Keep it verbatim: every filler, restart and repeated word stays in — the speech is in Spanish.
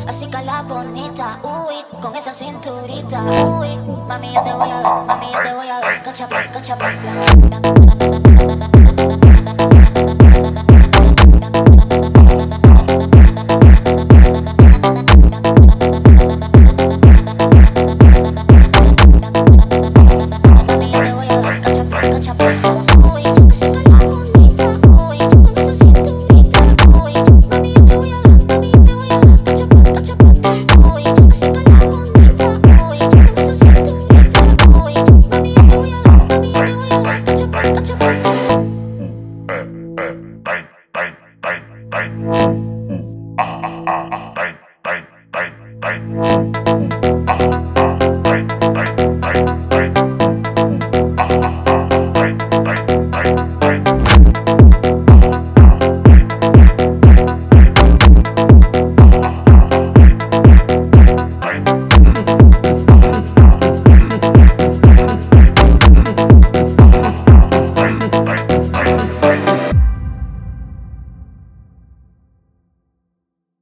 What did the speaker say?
así que la bonita, uy, con esa cinturita, uy, mami yo te voy a dar, mami yo te voy a dar, cacha plan, cacha plan, plan.